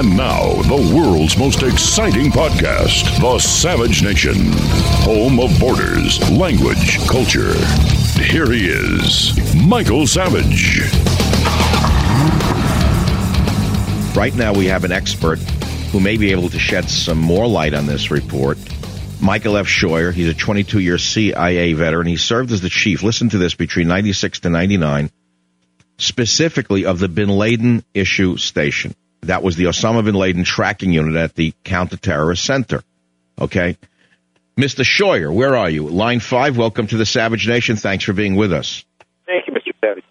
And now, the world's most exciting podcast, The Savage Nation, home of borders, language, culture. Here he is, Michael Savage. Right now, we have an expert who may be able to shed some more light on this report. Michael F. Scheuer. He's a 22-year CIA veteran. He served as the chief, listen to this, between 96 to 99, specifically of the Bin Laden Issue Station. That was the Osama Bin Laden tracking unit at the Counterterrorist Center. Okay? Mr. Scheuer, where are you? Line 5, welcome to the Savage Nation. Thanks for being with us. Thank you, Mr. Savage.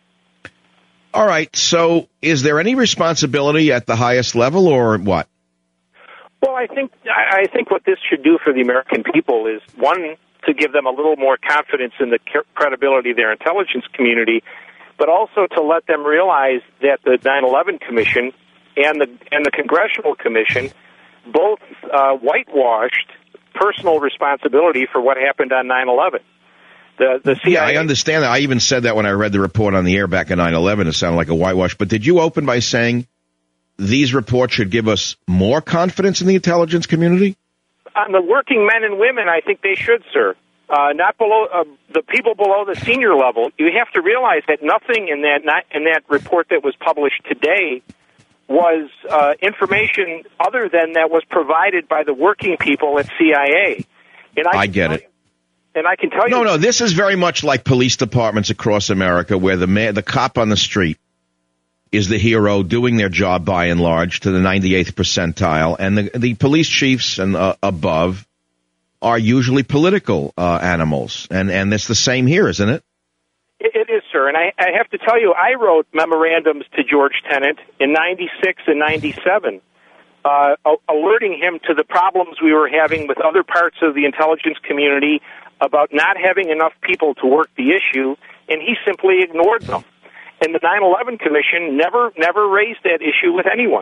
All right, so is there any responsibility at the highest level or what? Well, I think what this should do for the American people is, one, to give them a little more confidence in the credibility of their intelligence community, but also to let them realize that the 9/11 Commission and the Congressional Commission both whitewashed personal responsibility for what happened on 9/11. The CIA. Yeah, I understand that. I even said that when I read the report on the air back in 9/11. It sounded like a whitewash. But did you open by saying these reports should give us more confidence in the intelligence community? On the working men and women, I think they should, sir. Not below the people below the senior level. You have to realize that nothing in that report that was published today was information other than that was provided by the working people at CIA. And I get it. And I can tell you... No, this is very much like police departments across America where the cop on the street is the hero doing their job by and large to the 98th percentile, and the police chiefs and above are usually political animals. And it's the same here, isn't it? It is, sir. And I have to tell you, I wrote memorandums to George Tenet in 96 and 97, alerting him to the problems we were having with other parts of the intelligence community about not having enough people to work the issue, and he simply ignored them. And the 9/11 Commission never raised that issue with anyone.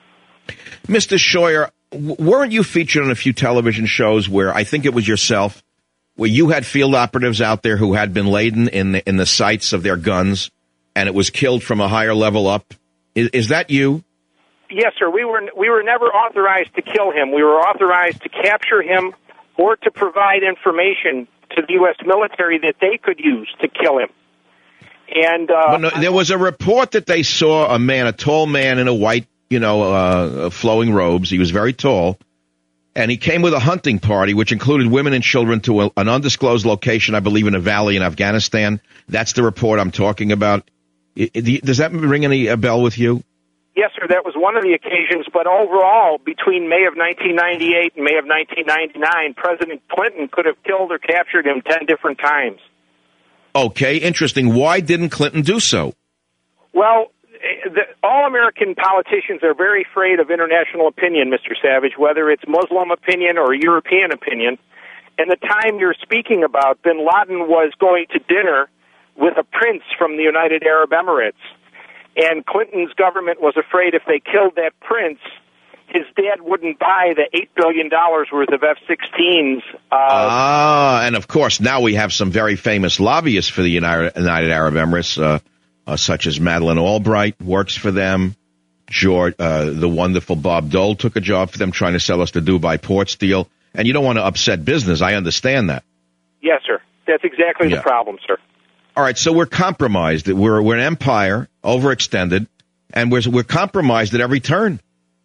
Mr. Scheuer, weren't you featured on a few television shows where I think it was yourself, where you had field operatives out there who had been laden in the sights of their guns, and it was killed from a higher level up? Is that you? Yes, sir. We were never authorized to kill him. We were authorized to capture him or to provide information to the U.S. military that they could use to kill him. And there was a report that they saw a tall man in a white, flowing robes. He was very tall, and he came with a hunting party, which included women and children, to an undisclosed location, I believe, in a valley in Afghanistan. That's the report I'm talking about. Does that ring a bell with you? Yes, sir. That was one of the occasions. But overall, between May of 1998 and May of 1999, President Clinton could have killed or captured him 10 different times. Okay, interesting. Why didn't Clinton do so? Well, all American politicians are very afraid of international opinion, Mr. Savage, whether it's Muslim opinion or European opinion. And the time you're speaking about, bin Laden was going to dinner with a prince from the United Arab Emirates. And Clinton's government was afraid if they killed that prince, his dad wouldn't buy the $8 billion worth of F-16s. And of course, now we have some very famous lobbyists for the United Arab Emirates, such as Madeleine Albright works for them. The wonderful Bob Dole took a job for them trying to sell us the Dubai Ports deal. And you don't want to upset business. I understand that. Yes, sir. That's exactly the problem, sir. All right, so we're compromised. We're an empire, overextended, and we're compromised at every turn.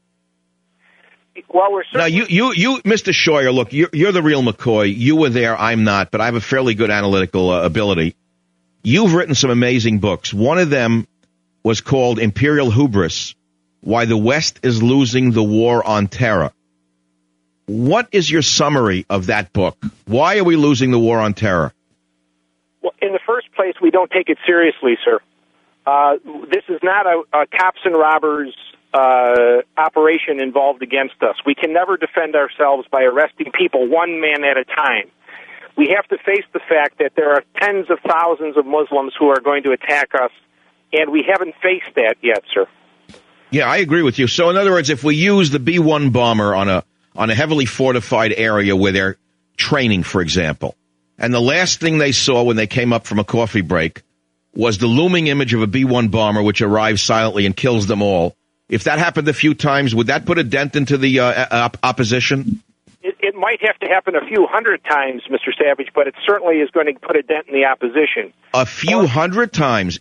Well, we're now, you, Mr. Scheuer, look, you're the real McCoy. You were there, I'm not, but I have a fairly good analytical ability. You've written some amazing books. One of them was called Imperial Hubris, Why the West is Losing the War on Terror. What is your summary of that book? Why are we losing the war on terror? Well, in the first place, we don't take it seriously, sir. This is not a cops and robbers operation involved against us. We can never defend ourselves by arresting people one man at a time. We have to face the fact that there are tens of thousands of Muslims who are going to attack us, and we haven't faced that yet, sir. Yeah, I agree with you. So, in other words, if we use the B-1 bomber on a heavily fortified area where they're training, for example, and the last thing they saw when they came up from a coffee break was the looming image of a B-1 bomber which arrives silently and kills them all, If that happened a few times, would that put a dent into the opposition? It might have to happen a few hundred times, Mr. Savage, but it certainly is going to put a dent in the opposition. A few hundred times.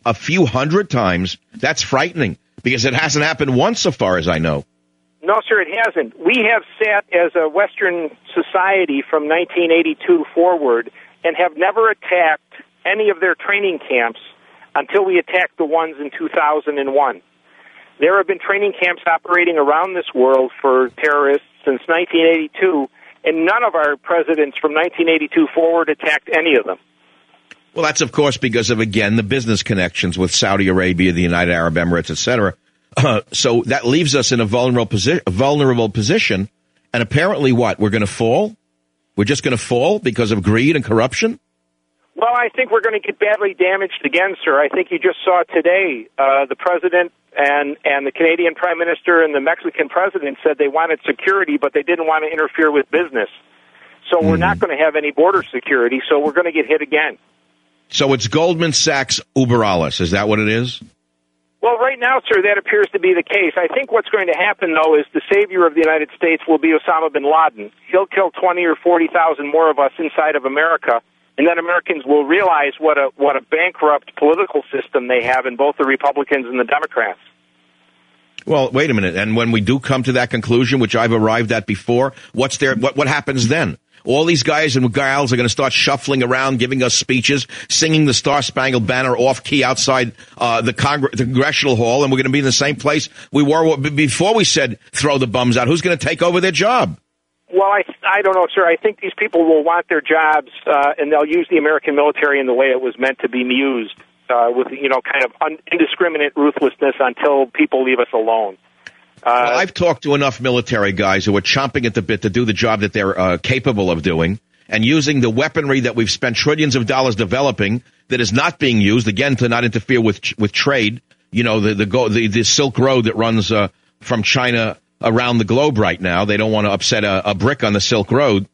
That's frightening because it hasn't happened once so far as I know. No, sir, it hasn't. We have sat as a Western society from 1982 forward and have never attacked any of their training camps until we attacked the ones in 2001. There have been training camps operating around this world for terrorists since 1982, and none of our presidents from 1982 forward attacked any of them. Well, that's, of course, because of, again, the business connections with Saudi Arabia, the United Arab Emirates, etc. So that leaves us in a vulnerable position. And apparently what? We're going to fall? We're just going to fall because of greed and corruption? Well, I think we're going to get badly damaged again, sir. I think you just saw today the president and the Canadian prime minister and the Mexican president said they wanted security, but they didn't want to interfere with business. So we're not going to have any border security, so we're going to get hit again. So it's Goldman Sachs Uber alles. Is that what it is? Well, right now, sir, that appears to be the case. I think what's going to happen, though, is the savior of the United States will be Osama bin Laden. He'll kill 20 or 40,000 more of us inside of America, and then Americans will realize what a bankrupt political system they have in both the Republicans and the Democrats. Well, wait a minute. And when we do come to that conclusion, which I've arrived at before, what happens then? All these guys and gals are going to start shuffling around, giving us speeches, singing the Star-Spangled Banner off-key outside the Congressional Hall, and we're going to be in the same place we were before we said throw the bums out. Who's going to take over their job? Well, I don't know, sir. I think these people will want their jobs, and they'll use the American military in the way it was meant to be used, with, kind of indiscriminate ruthlessness until people leave us alone. Well, I've talked to enough military guys who are chomping at the bit to do the job that they're capable of doing and using the weaponry that we've spent trillions of dollars developing that is not being used, again, to not interfere with trade. The Silk Road that runs from China around the globe right now. They don't want to upset a brick on the Silk Road.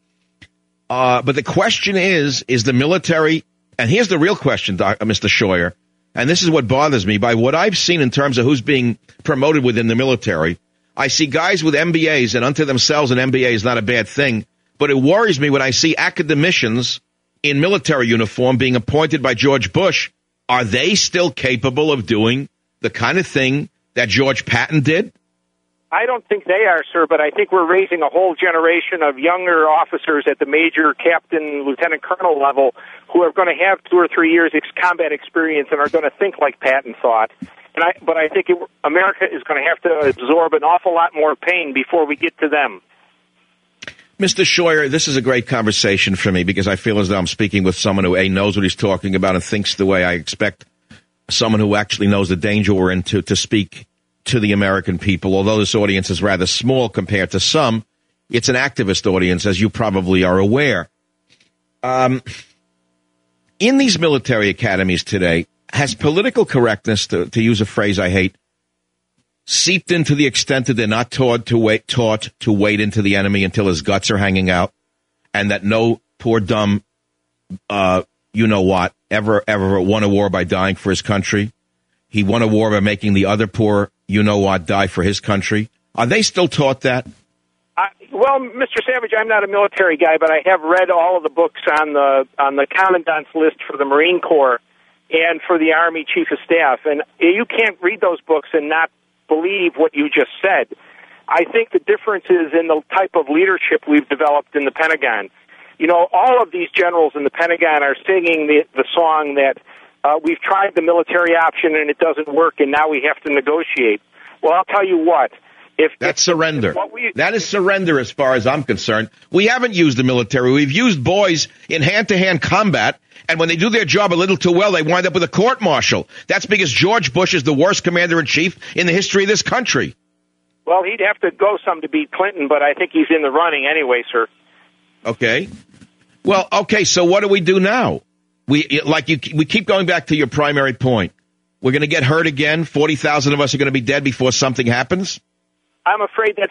But the question is the military, and here's the real question, Mr. Scheuer, and this is what bothers me. By what I've seen in terms of who's being promoted within the military, I see guys with MBAs, and unto themselves an MBA is not a bad thing, but it worries me when I see academicians in military uniform being appointed by George Bush. Are they still capable of doing the kind of thing that George Patton did? I don't think they are, sir, but I think we're raising a whole generation of younger officers at the major, captain, lieutenant colonel level who are going to have 2 or 3 years combat experience and are going to think like Patton thought. But I think America is going to have to absorb an awful lot more pain before we get to them. Mr. Scheuer, this is a great conversation for me because I feel as though I'm speaking with someone who, A, knows what he's talking about and thinks the way I expect someone who actually knows the danger we're in to speak to the American people. Although this audience is rather small compared to some, it's an activist audience, as you probably are aware. In these military academies today, has political correctness, to use a phrase I hate, seeped into the extent that they're not taught to wade into the enemy until his guts are hanging out, and that no poor dumb, ever won a war by dying for his country? He won a war by making the other poor die for his country. Are they still taught that? Well, Mr. Savage, I'm not a military guy, but I have read all of the books on the commandant's list for the Marine Corps and for the Army Chief of Staff, and you can't read those books and not believe what you just said. I think the difference is in the type of leadership we've developed in the Pentagon. All of these generals in the Pentagon are singing the song that we've tried the military option and it doesn't work, and now we have to negotiate. Well, I'll tell you what. That's surrender. That is surrender as far as I'm concerned. We haven't used the military. We've used boys in hand-to-hand combat, and when they do their job a little too well, they wind up with a court-martial. That's because George Bush is the worst commander-in-chief in the history of this country. Well, he'd have to go some to beat Clinton, but I think he's in the running anyway, sir. Okay. Well, okay, so what do we do now? We keep going back to your primary point. We're going to get hurt again. 40,000 of us are going to be dead before something happens. I'm afraid that's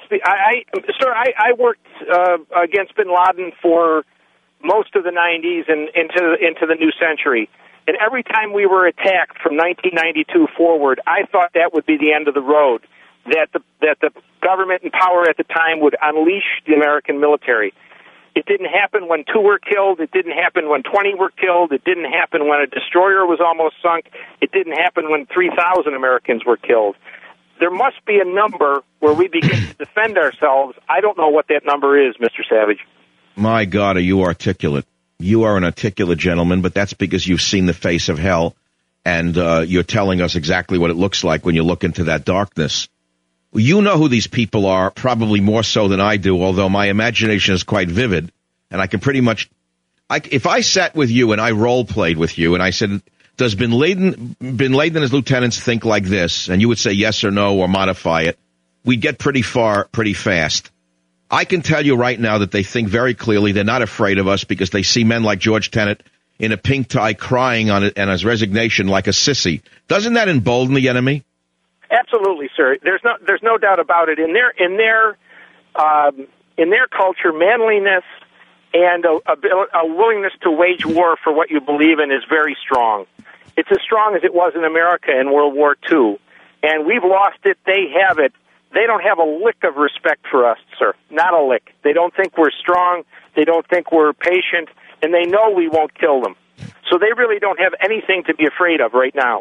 I worked against bin Laden for most of the 90s and into the new century. And every time we were attacked from 1992 forward, I thought that would be the end of the road. that the government in power at the time would unleash the American military. It didn't happen when 2 were killed. It didn't happen when 20 were killed. It didn't happen when a destroyer was almost sunk. It didn't happen when 3,000 Americans were killed. There must be a number where we begin to defend ourselves. I don't know what that number is, Mr. Savage. My God, are you articulate? You are an articulate gentleman, but that's because you've seen the face of hell, and you're telling us exactly what it looks like when you look into that darkness. You know who these people are, probably more so than I do, although my imagination is quite vivid, and I can pretty much... if I sat with you and I role-played with you, and I said, does Bin Laden and his lieutenants think like this, and you would say yes or no or modify it, we'd get pretty far pretty fast. I can tell you right now that they think very clearly. They're not afraid of us because they see men like George Tenet in a pink tie crying on it and his resignation like a sissy. Doesn't that embolden the enemy? Absolutely, sir. There's no doubt about it. In their culture, manliness and a willingness to wage war for what you believe in is very strong. It's as strong as it was in America in World War II, and we've lost it. They have it. They don't have a lick of respect for us, sir. Not a lick. They don't think we're strong. They don't think we're patient, and they know we won't kill them. So they really don't have anything to be afraid of right now.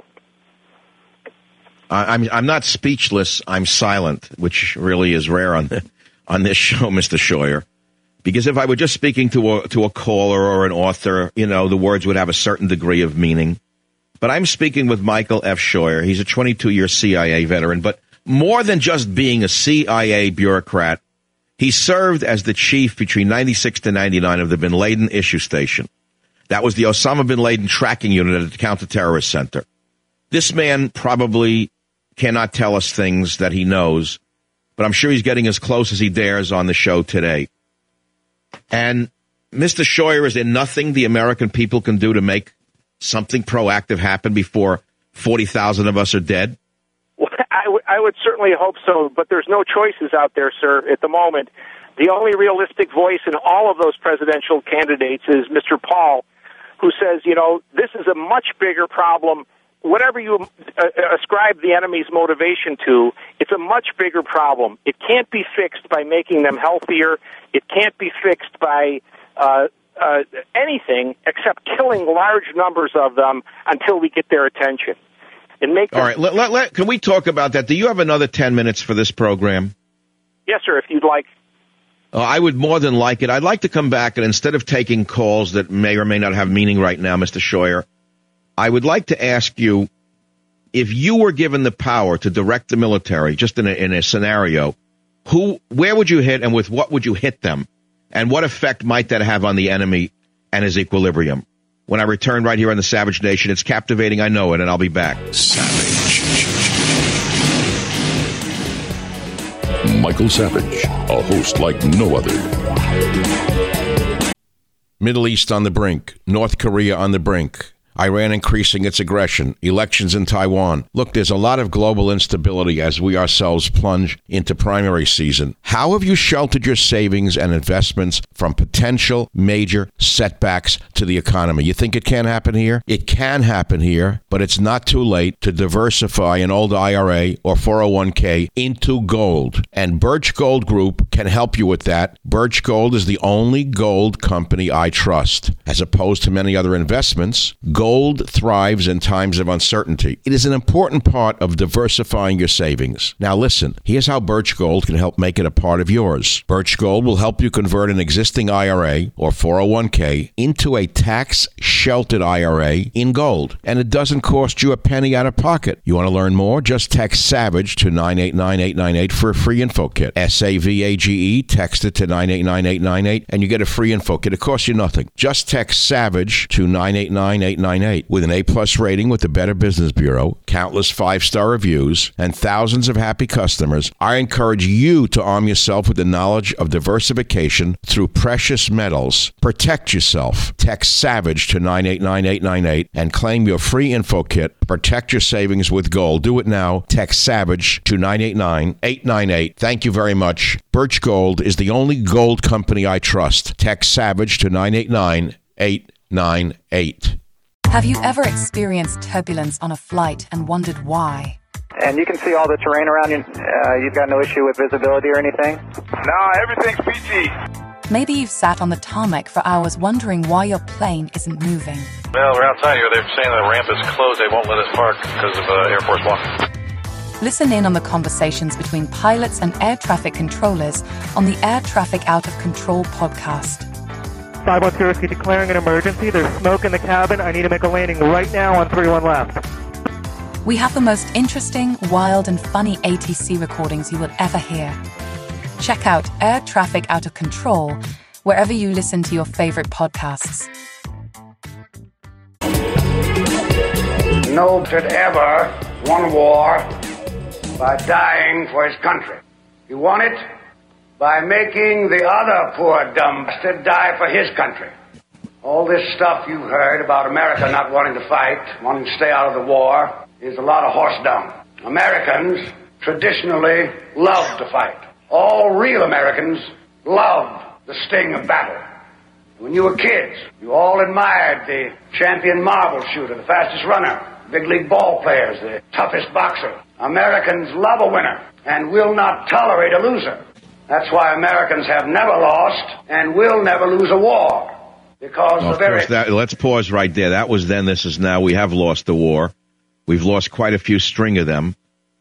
I'm not speechless. I'm silent, which really is rare on this show, Mr. Scheuer. Because if I were just speaking to a caller or an author, the words would have a certain degree of meaning. But I'm speaking with Michael F. Scheuer. He's a 22-year CIA veteran, but more than just being a CIA bureaucrat, he served as the chief between 96 to 99 of the Bin Laden issue station. That was the Osama Bin Laden tracking unit at the counterterrorist center. This man probably cannot tell us things that he knows, but I'm sure he's getting as close as he dares on the show today. And Mr. Scheuer, is there nothing the American people can do to make something proactive happen before 40,000 of us are dead? Well, I would certainly hope so, but there's no choices out there, sir, at the moment. The only realistic voice in all of those presidential candidates is Mr. Paul, who says, this is a much bigger problem. Whatever you ascribe the enemy's motivation to, it's a much bigger problem. It can't be fixed by making them healthier. It can't be fixed by anything except killing large numbers of them until we get their attention. And make them... All right, can we talk about that? Do you have another 10 minutes for this program? Yes, sir, if you'd like. I would more than like it. I'd like to come back, and instead of taking calls that may or may not have meaning right now, Mr. Scheuer, I would like to ask you, if you were given the power to direct the military, just in a scenario, where would you hit and with what would you hit them? And what effect might that have on the enemy and his equilibrium? When I return right here on the Savage Nation, it's captivating, I know it, and I'll be back. Savage. Michael Savage, a host like no other. Middle East on the brink. North Korea on the brink. Iran increasing its aggression, elections in Taiwan. Look, there's a lot of global instability as we ourselves plunge into primary season. How have you sheltered your savings and investments from potential major setbacks to the economy? You think it can happen here? It can happen here, but it's not too late to diversify an old IRA or 401k into gold. And Birch Gold Group can help you with that. Birch Gold is the only gold company I trust. As opposed to many other investments, gold thrives in times of uncertainty. It is an important part of diversifying your savings. Now listen, here's how Birch Gold can help make it a part of yours. Birch Gold will help you convert an existing IRA or 401k into a tax-sheltered IRA in gold. And it doesn't cost you a penny out of pocket. You want to learn more? Just text SAVAGE to 989-898 for a free info kit. SAVAGE, text it to 989-898 and you get a free info kit. It costs you nothing. Just text SAVAGE to 989-898. With an A-plus rating with the Better Business Bureau, countless 5-star reviews, and thousands of happy customers, I encourage you to arm yourself with the knowledge of diversification through precious metals. Protect yourself. Text SAVAGE to 989-898 and claim your free info kit. Protect your savings with gold. Do it now. Text SAVAGE to 989-898. Thank you very much. Birch Gold is the only gold company I trust. Text SAVAGE to 989-898. Have you ever experienced turbulence on a flight and wondered why? And you can see all the terrain around you. You've got no issue with visibility or anything? No, everything's PG. Maybe you've sat on the tarmac for hours wondering why your plane isn't moving. Well, we're outside here. They're saying the ramp is closed. They won't let us park because of Air Force One. Listen in on the conversations between pilots and air traffic controllers on the Air Traffic Out of Control podcast. 510 Whiskey declaring an emergency. There's smoke in the cabin. I need to make a landing right now on 31 left. We have the most interesting, wild, and funny ATC recordings you will ever hear. Check out Air Traffic Out of Control wherever you listen to your favorite podcasts. No one should ever won war by dying for his country. He won it by making the other poor dumb bastard die for his country. All this stuff you've heard about America not wanting to fight, wanting to stay out of the war, is a lot of horse dung. Americans traditionally love to fight. All real Americans love the sting of battle. When you were kids, you all admired the champion marble shooter, the fastest runner, big league ball players, the toughest boxer. Americans love a winner and will not tolerate a loser. That's why Americans have never lost and will never lose a war. Because let's pause right there. That was then, this is now. We have lost the war. We've lost quite a few string of them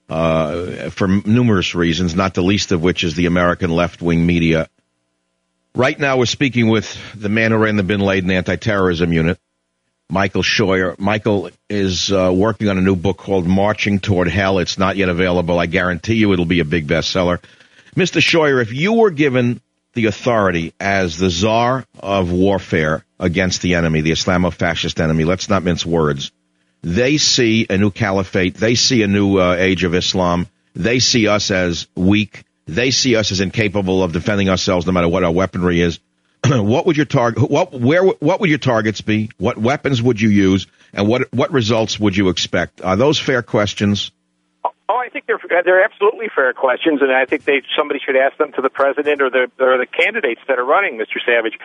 for numerous reasons, not the least of which is the American left-wing media. Right now we're speaking with the man who ran the Bin Laden anti-terrorism unit, Michael Scheuer. Michael is working on a new book called Marching Toward Hell. It's not yet available. I guarantee you it'll be a big bestseller. Mr. Scheuer, if you were given the authority as the czar of warfare against the enemy, the Islamo-fascist enemy, let's not mince words, they see a new caliphate. They see a new age of Islam. They see us as weak. They see us as incapable of defending ourselves no matter what our weaponry is. What would your what would your targets be? What weapons would you use? And what results would you expect? Are those fair questions? Oh, I think they're absolutely fair questions, and I think somebody should ask them to the president or the candidates that are running, Mr. Savage.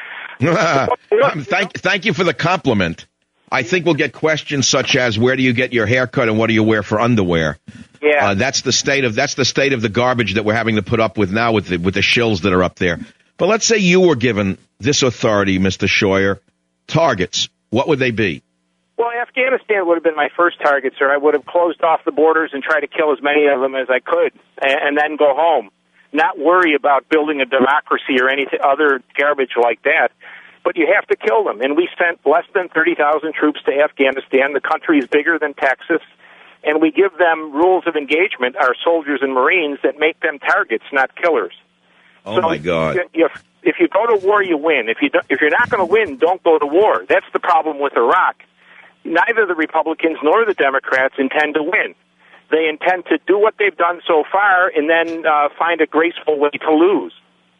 Thank you for the compliment. I think we'll get questions such as, where do you get your haircut and what do you wear for underwear? Yeah, that's the state of the garbage that we're having to put up with now with the shills that are up there. But let's say you were given this authority, Mr. Scheuer. Targets, what would they be? Well, Afghanistan would have been my first target, sir. I would have closed off the borders and tried to kill as many of them as I could, and then go home. Not worry about building a democracy or any other garbage like that. But you have to kill them. And we sent less than 30,000 troops to Afghanistan. The country is bigger than Texas. And we give them rules of engagement, our soldiers and Marines, that make them targets, not killers. Oh, my God. If you go to war, you win. If you're not going to win, don't go to war. That's the problem with Iraq. Neither the Republicans nor the Democrats intend to win. They intend to do what they've done so far and then find a graceful way to lose.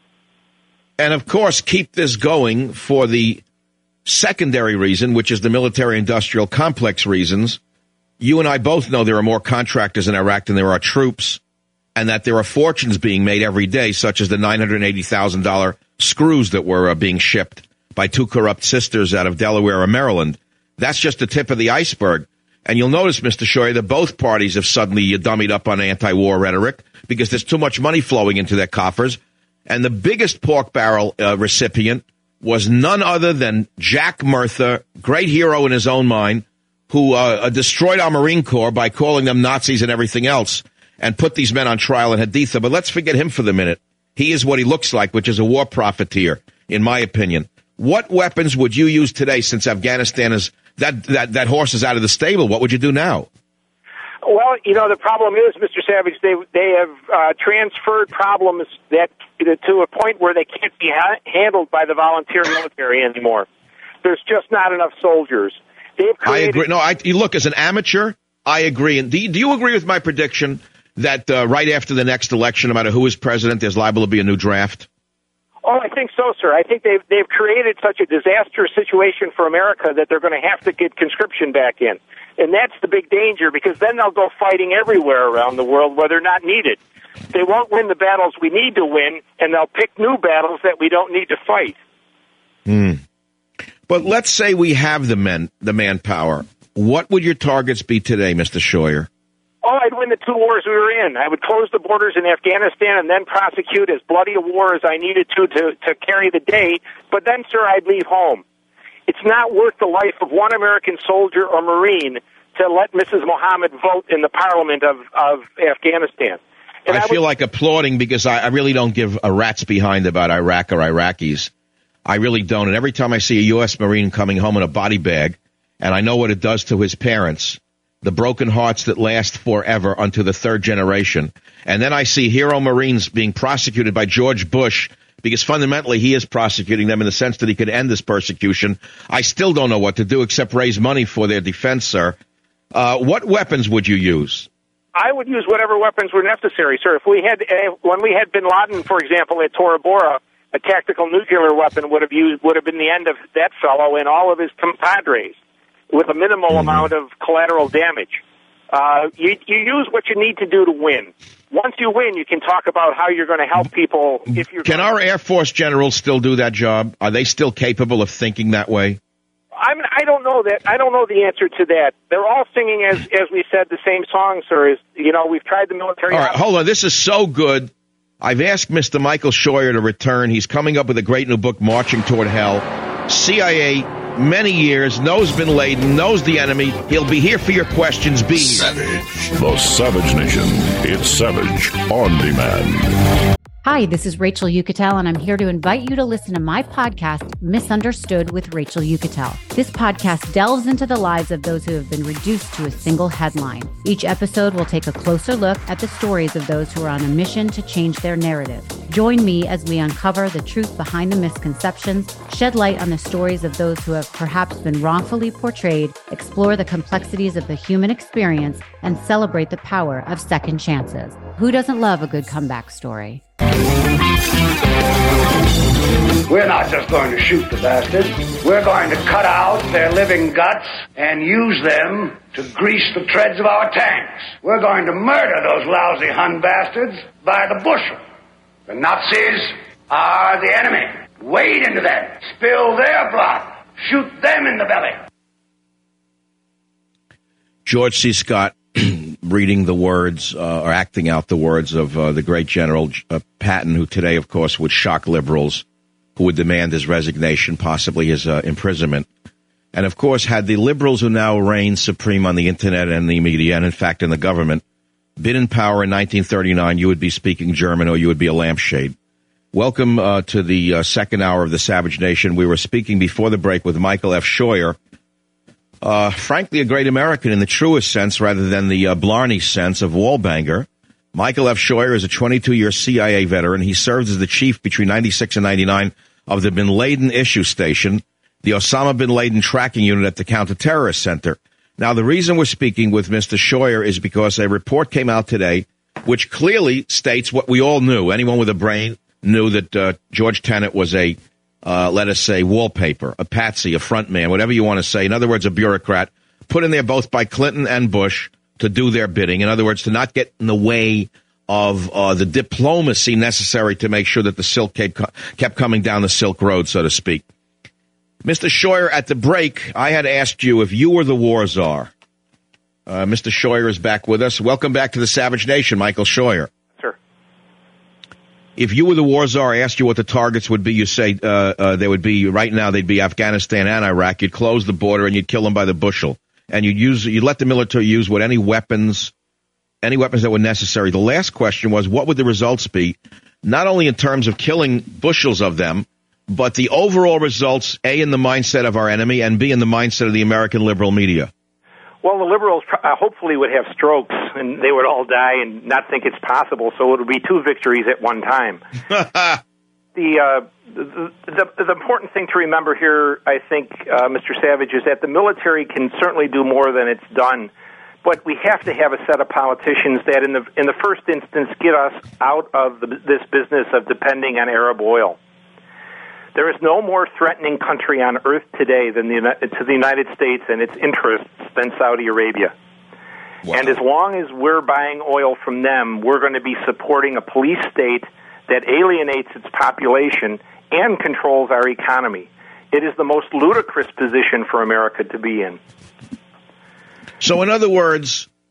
And, of course, keep this going for the secondary reason, which is the military-industrial complex reasons. You and I both know there are more contractors in Iraq than there are troops, and that there are fortunes being made every day, such as the $980,000 screws that were being shipped by two corrupt sisters out of Delaware or Maryland. That's just the tip of the iceberg. And you'll notice, Mr. Scheuer, that both parties have suddenly dummied up on anti-war rhetoric because there's too much money flowing into their coffers. And the biggest pork barrel recipient was none other than Jack Murtha, great hero in his own mind, who destroyed our Marine Corps by calling them Nazis and everything else and put these men on trial in Haditha. But let's forget him for the minute. He is what he looks like, which is a war profiteer, in my opinion. What weapons would you use today since Afghanistan is that horse is out of the stable? What would you do now? Well, the problem is, Mr. Savage, they have transferred problems that to a point where they can't be handled by the volunteer military anymore. There's just not enough soldiers. I agree. No, look, as an amateur, I agree. And do you agree with my prediction that right after the next election, no matter who is president, there's liable to be a new draft? Oh, I think so, sir. I think they've created such a disastrous situation for America that they're going to have to get conscription back in. And that's the big danger, because then they'll go fighting everywhere around the world where they're not needed. They won't win the battles we need to win, and they'll pick new battles that we don't need to fight. But let's say we have the manpower. What would your targets be today, Mr. Scheuer? Oh, I'd win the 2 wars we were in. I would close the borders in Afghanistan and then prosecute as bloody a war as I needed to carry the day. But then, sir, I'd leave home. It's not worth the life of one American soldier or Marine to let Mrs. Mohammed vote in the parliament of Afghanistan. And I feel like applauding because I really don't give a rat's behind about Iraq or Iraqis. I really don't. And every time I see a U.S. Marine coming home in a body bag, and I know what it does to his parents, the broken hearts that last forever unto the 3rd generation, and then I see hero Marines being prosecuted by George Bush because fundamentally he is prosecuting them in the sense that he could end this persecution, I still don't know what to do except raise money for their defense, sir. What weapons would you use? I would use whatever weapons were necessary, sir. If we had, when we had Bin Laden, for example, at Tora Bora, a tactical nuclear weapon would have been the end of that fellow and all of his compadres, with a minimal amount of collateral damage. You use what you need to do to win. Once you win, you can talk about how you're going to help people. Can our Air Force generals still do that job? Are they still capable of thinking that way? I don't know that. I don't know the answer to that. They're all singing, as we said, the same song, sir. We've tried the military. All right, hold on. This is so good. I've asked Mr. Michael Scheuer to return. He's coming up with a great new book, Marching Toward Hell. CIA, many years, knows Bin Laden, knows the enemy. He'll be here for your questions. Be Savage. The Savage Nation. It's Savage on Demand. Hi, this is Rachel Yucatel, and I'm here to invite you to listen to my podcast, Misunderstood with Rachel Yucatel. This podcast delves into the lives of those who have been reduced to a single headline. Each episode will take a closer look at the stories of those who are on a mission to change their narrative. Join me as we uncover the truth behind the misconceptions, shed light on the stories of those who have perhaps been wrongfully portrayed, explore the complexities of the human experience, and celebrate the power of second chances. Who doesn't love a good comeback story? We're not just going to shoot the bastards. We're going to cut out their living guts and use them to grease the treads of our tanks. We're going to murder those lousy Hun bastards by the bushel. The Nazis are the enemy. Wade into them. Spill their blood. Shoot them in the belly. George C. Scott reading the words or acting out the words of the great General Patton, who today, of course, would shock liberals who would demand his resignation, possibly his imprisonment. And, of course, had the liberals who now reign supreme on the Internet and the media, and, in fact, in the government, been in power in 1939, you would be speaking German or you would be a lampshade. Welcome to the second hour of the Savage Nation. We were speaking before the break with Michael F. Scheuer, frankly, a great American in the truest sense rather than the Blarney sense of wallbanger. Michael F. Scheuer is a 22-year CIA veteran. He served as the chief between 96 and 99 of the Bin Laden Issue Station, the Osama Bin Laden Tracking Unit at the Counterterrorist Center. Now, the reason we're speaking with Mr. Scheuer is because a report came out today which clearly states what we all knew. Anyone with a brain knew that George Tenet was a let us say, wallpaper, a patsy, a front man, whatever you want to say. In other words, a bureaucrat put in there both by Clinton and Bush to do their bidding. In other words, to not get in the way of the diplomacy necessary to make sure that the Silk kept coming down the Silk Road, so to speak. Mr. Scheuer, at the break, I had asked you if you were the war czar. Mr. Scheuer is back with us. Welcome back to the Savage Nation, Michael Scheuer. If you were the war czar, I asked you what the targets would be. You say they would be, right now, they'd be Afghanistan and Iraq. You'd close the border and you'd kill them by the bushel. And you'd let the military use any weapons that were necessary. The last question was, what would the results be? Not only in terms of killing bushels of them, but the overall results, A, in the mindset of our enemy, and B, in the mindset of the American liberal media. Well, the liberals hopefully would have strokes, and they would all die and not think it's possible, so it would be two victories at one time. The important thing to remember here, I think, Mr. Savage, is that the military can certainly do more than it's done, but we have to have a set of politicians that, in the first instance, get us out of this business of depending on Arab oil. There is no more threatening country on earth today to the United States and its interests than Saudi Arabia. Wow. And as long as we're buying oil from them, we're going to be supporting a police state that alienates its population and controls our economy. It is the most ludicrous position for America to be in. So, in other words,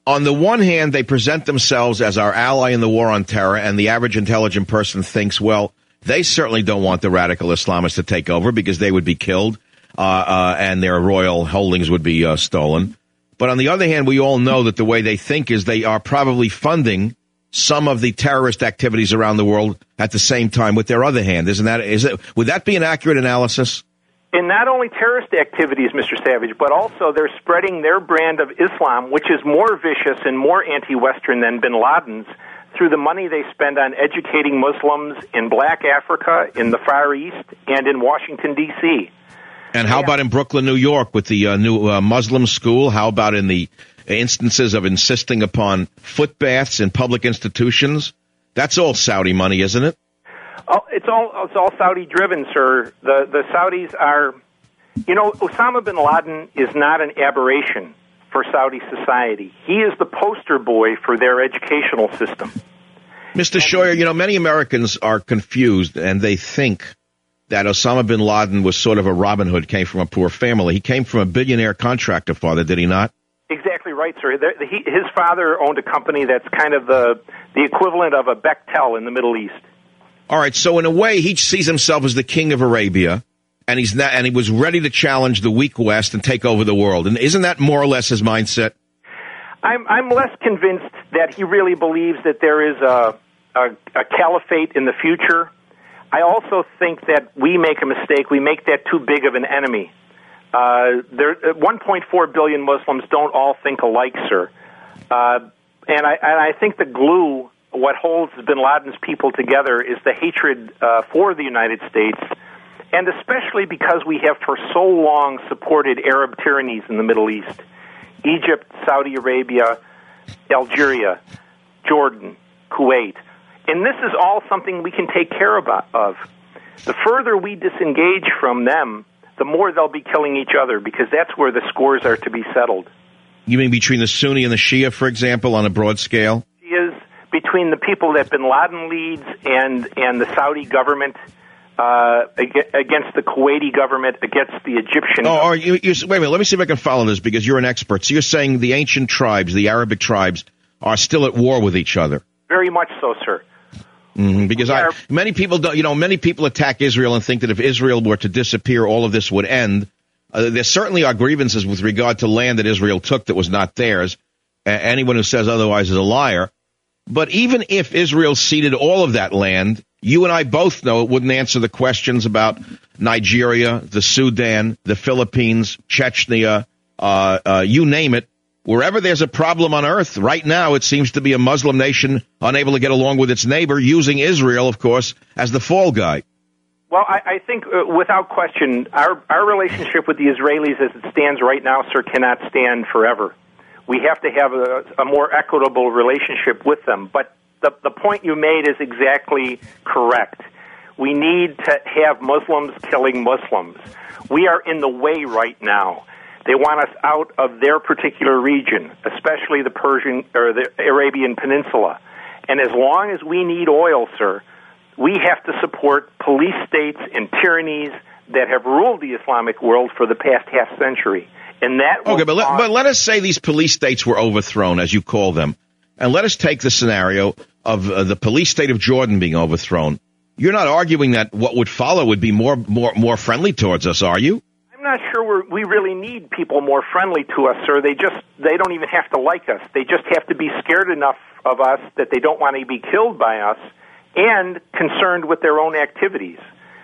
on the one hand, they present themselves as our ally in the war on terror, and the average intelligent person thinks, well, they certainly don't want the radical Islamists to take over because they would be killed and their royal holdings would be stolen. But on the other hand, we all know that the way they think is they are probably funding some of the terrorist activities around the world at the same time with their other hand. Would that be an accurate analysis? In not only terrorist activities, Mr. Savage, but also they're spreading their brand of Islam, which is more vicious and more anti-Western than bin Laden's, through the money they spend on educating Muslims in Black Africa, in the Far East, and in Washington, D.C. And how about in Brooklyn, New York, with the new Muslim school? How about in the instances of insisting upon foot baths in public institutions? That's all Saudi money, isn't it? Oh, it's all Saudi-driven, sir. The Saudis are, Osama bin Laden is not an aberration for Saudi society. He is the poster boy for their educational system. Mr. Scheuer, many Americans are confused, and they think that Osama bin Laden was sort of a Robin Hood, came from a poor family. He came from a billionaire contractor father, did he not? Exactly right, sir. His father owned a company that's kind of the equivalent of a Bechtel in the Middle East. All right, so in a way, he sees himself as the king of Arabia, and he was ready to challenge the weak West and take over the world. And isn't that more or less his mindset? I'm less convinced that he really believes that there is a caliphate in the future. I also think that we make a mistake. We make that too big of an enemy. 1.4 billion Muslims don't all think alike, sir. And I think the glue, what holds bin Laden's people together, is the hatred for the United States, and especially because we have for so long supported Arab tyrannies in the Middle East. Egypt, Saudi Arabia, Algeria, Jordan, Kuwait. And this is all something we can take care of. The further we disengage from them, the more they'll be killing each other, because that's where the scores are to be settled. You mean between the Sunni and the Shia, for example, on a broad scale? Shias, between the people that bin Laden leads and the Saudi government, against the Kuwaiti government, against the Egyptian government. Wait a minute, let me see if I can follow this, because you're an expert. So you're saying the ancient tribes, the Arabic tribes, are still at war with each other? Very much so, sir. Mm-hmm, because many people don't, many people attack Israel and think that if Israel were to disappear, all of this would end. There certainly are grievances with regard to land that Israel took that was not theirs. Anyone who says otherwise is a liar. But even if Israel ceded all of that land, you and I both know it wouldn't answer the questions about Nigeria, the Sudan, the Philippines, Chechnya, you name it. Wherever there's a problem on earth, right now it seems to be a Muslim nation unable to get along with its neighbor, using Israel, of course, as the fall guy. Well, I think without question, our relationship with the Israelis as it stands right now, sir, cannot stand forever. We have to have a more equitable relationship with them. But the point you made is exactly correct. We need to have Muslims killing Muslims. We are in the way right now. They want us out of their particular region, especially the Persian or the Arabian Peninsula. And as long as we need oil, sir, we have to support police states and tyrannies that have ruled the Islamic world for the past half century. And that okay, but let us say these police states were overthrown, as you call them, and let us take the scenario of the police state of Jordan being overthrown. You're not arguing that what would follow would be more friendly towards us, are you? I'm not sure we really need people more friendly to us, sir. They don't even have to like us. They just have to be scared enough of us that they don't want to be killed by us, and concerned with their own activities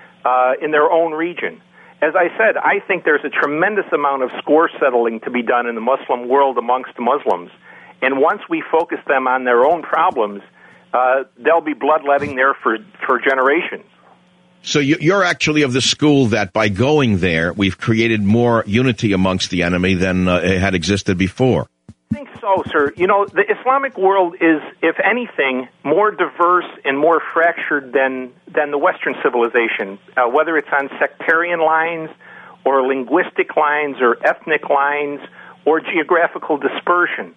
in their own region. As I said, I think there's a tremendous amount of score settling to be done in the Muslim world amongst Muslims. And once we focus them on their own problems, there'll be bloodletting there for generations. So you're actually of the school that by going there, we've created more unity amongst the enemy than had existed before. I think so, sir. The Islamic world is, if anything, more diverse and more fractured than the Western civilization, whether it's on sectarian lines or linguistic lines or ethnic lines or geographical dispersion.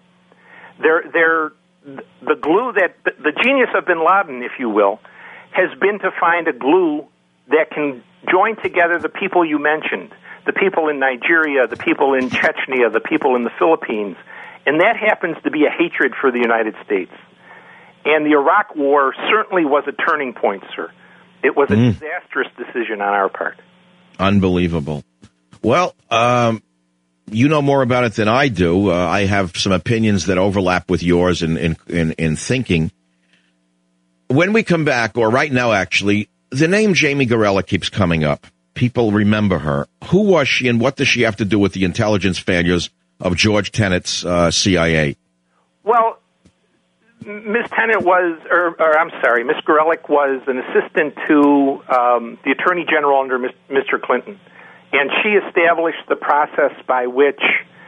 The glue the genius of bin Laden, if you will, has been to find a glue that can join together the people you mentioned, the people in Nigeria, the people in Chechnya, the people in the Philippines, And that happens to be a hatred for the United States. And the Iraq War certainly was a turning point, sir. It was a disastrous decision on our part. Unbelievable. Well, you know more about it than I do. I have some opinions that overlap with yours in thinking. When we come back, or right now actually, the name Jamie Gorelick keeps coming up. People remember her. Who was she, and what does she have to do with the intelligence failures of George Tenet's CIA? Well, Ms. Tenet was, Ms. Gorelick was an assistant to the Attorney General under Mr. Clinton. And she established the process by which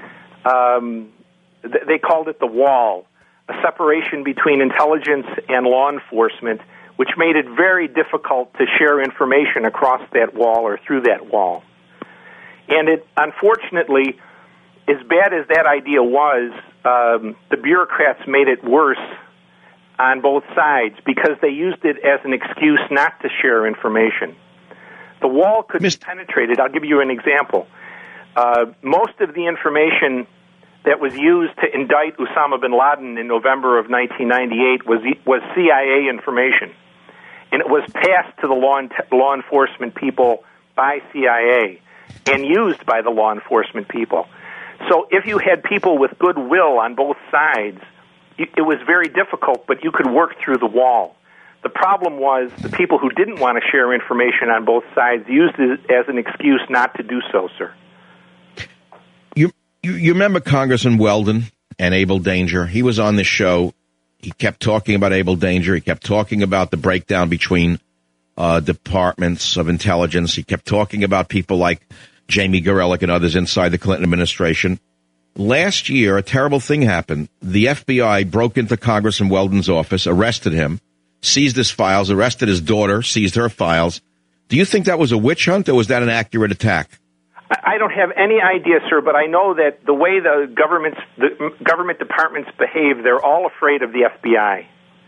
they called it the wall, a separation between intelligence and law enforcement, which made it very difficult to share information across that wall or through that wall. And it, unfortunately, as bad as that idea was, the bureaucrats made it worse on both sides because they used it as an excuse not to share information. The wall could be penetrated. I'll give you an example. Most of the information that was used to indict Osama bin Laden in November of 1998 was CIA information, and it was passed to the law enforcement people by CIA and used by the law enforcement people. So if you had people with goodwill on both sides, it was very difficult, but you could work through the wall. The problem was the people who didn't want to share information on both sides used it as an excuse not to do so, sir. You remember Congressman Weldon and Abel Danger? He was on this show. He kept talking about Abel Danger. He kept talking about the breakdown between departments of intelligence. He kept talking about people like Jamie Gorelick and others inside the Clinton administration. Last year, a terrible thing happened. The FBI broke into Congressman Weldon's office, arrested him, seized his files, arrested his daughter, seized her files. Do you think that was a witch hunt, or was that an accurate attack? I don't have any idea, sir, but I know that the way the government departments behave, they're all afraid of the FBI.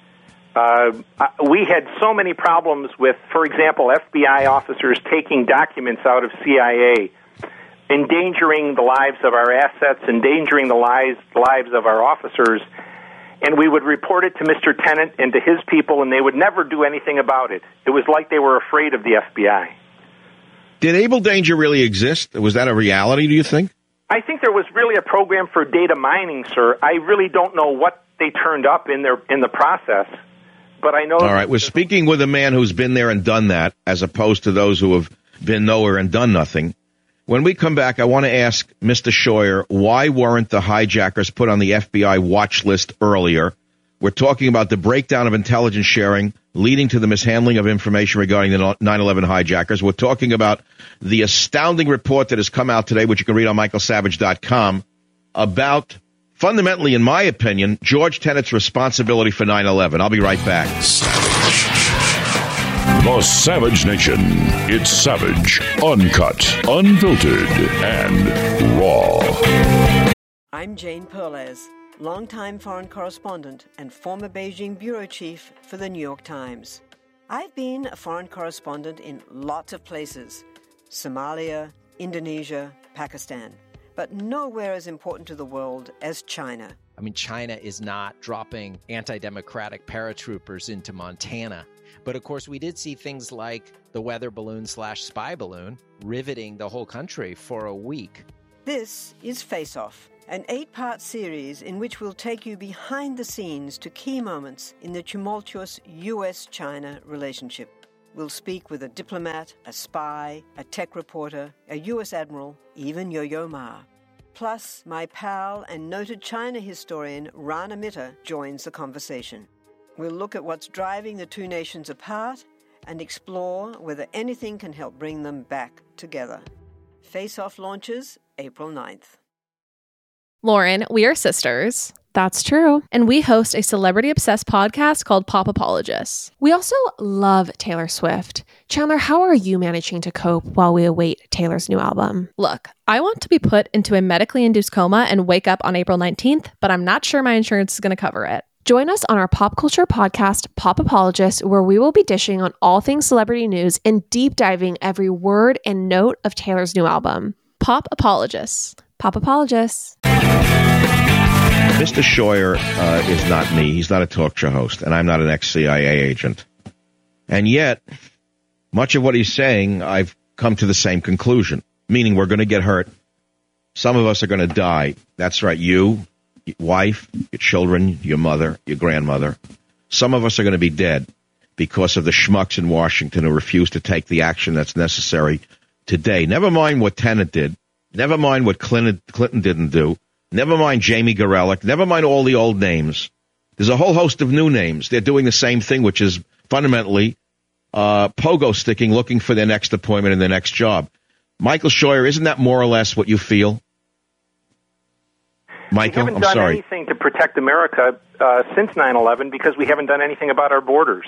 We had so many problems with, for example, FBI officers taking documents out of CIA, endangering the lives of our assets, endangering the lives of our officers, and we would report it to Mr. Tenet and to his people, and they would never do anything about it. It was like they were afraid of the FBI. Did Abel Danger really exist? Was that a reality, do you think? I think there was really a program for data mining, sir. I really don't know what they turned up in the process, but I know... All right, we're speaking with a man who's been there and done that, as opposed to those who have been nowhere and done nothing. When we come back, I want to ask Mr. Scheuer, why weren't the hijackers put on the FBI watch list earlier? We're talking about the breakdown of intelligence sharing leading to the mishandling of information regarding the 9/11 hijackers. We're talking about the astounding report that has come out today, which you can read on michaelsavage.com, about, fundamentally, in my opinion, George Tenet's responsibility for 9/11. I'll be right back. The Savage Nation. It's savage, uncut, unfiltered, and raw. I'm Jane Perlez, longtime foreign correspondent and former Beijing bureau chief for the New York Times. I've been a foreign correspondent in lots of places: Somalia, Indonesia, Pakistan, but nowhere as important to the world as China. I mean, China is not dropping anti-democratic paratroopers into Montana. But of course, we did see things like the weather balloon/spy balloon riveting the whole country for a week. This is Face Off, an 8-part series in which we'll take you behind the scenes to key moments in the tumultuous U.S.-China relationship. We'll speak with a diplomat, a spy, a tech reporter, a U.S. admiral, even Yo-Yo Ma. Plus, my pal and noted China historian Rana Mitter joins the conversation. We'll look at what's driving the two nations apart and explore whether anything can help bring them back together. Face Off launches April 9th. Lauren, we are sisters. That's true. And we host a celebrity-obsessed podcast called Pop Apologists. We also love Taylor Swift. Chandler, how are you managing to cope while we await Taylor's new album? Look, I want to be put into a medically induced coma and wake up on April 19th, but I'm not sure my insurance is going to cover it. Join us on our pop culture podcast, Pop Apologists, where we will be dishing on all things celebrity news and deep diving every word and note of Taylor's new album. Pop Apologists. Pop Apologists. Mr. Scheuer is not me. He's not a talk show host, and I'm not an ex-CIA agent. And yet, much of what he's saying, I've come to the same conclusion, meaning we're going to get hurt. Some of us are going to die. That's right, you, your wife, your children, your mother, your grandmother. Some of us are going to be dead because of the schmucks in Washington who refuse to take the action that's necessary today. Never mind what Tenet did. Never mind what Clinton didn't do. Never mind Jamie Gorelick. Never mind all the old names. There's a whole host of new names. They're doing the same thing, which is fundamentally pogo sticking, looking for their next appointment and their next job. Michael Scheuer, isn't that more or less what you feel? Michael, we haven't done anything to protect America since 9/11 because we haven't done anything about our borders.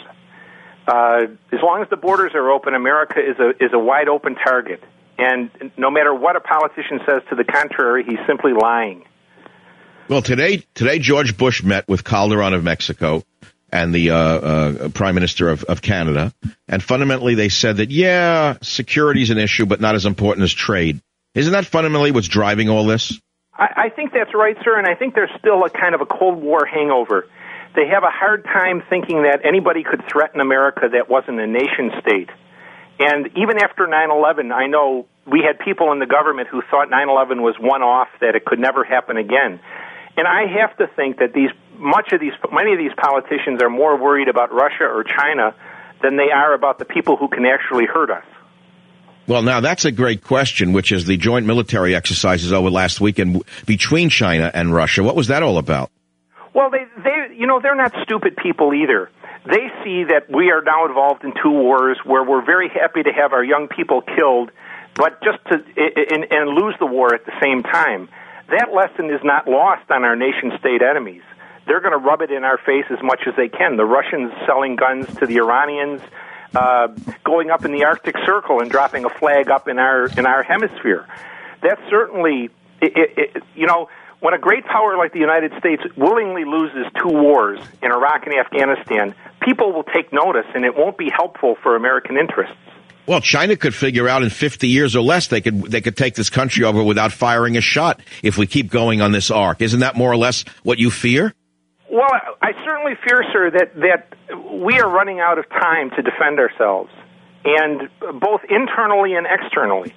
As long as the borders are open, America is a wide open target. And no matter what a politician says to the contrary, he's simply lying. Well, today George Bush met with Calderon of Mexico and the Prime Minister of Canada, and fundamentally they said that, yeah, security is an issue, but not as important as trade. Isn't that fundamentally what's driving all this? I think that's right, sir, and I think there's still a kind of a Cold War hangover. They have a hard time thinking that anybody could threaten America that wasn't a nation state. And even after 9/11, I know we had people in the government who thought 9/11 was one-off, that it could never happen again. And I have to think that many of these politicians are more worried about Russia or China than they are about the people who can actually hurt us. Well, now that's a great question, which is the joint military exercises over last weekend between China and Russia. What was that all about? Well, they're not stupid people either. They see that we are now involved in two wars where we're very happy to have our young people killed, but just and lose the war at the same time. That lesson is not lost on our nation-state enemies. They're going to rub it in our face as much as they can. The Russians selling guns to the Iranians, going up in the Arctic Circle and dropping a flag up in our hemisphere. That's certainly, when a great power like the United States willingly loses two wars in Iraq and Afghanistan, people will take notice, and it won't be helpful for American interests. Well, China could figure out in 50 years or less they could take this country over without firing a shot if we keep going on this arc. Isn't that more or less what you fear? Well, I certainly fear, sir, that we are running out of time to defend ourselves, and both internally and externally.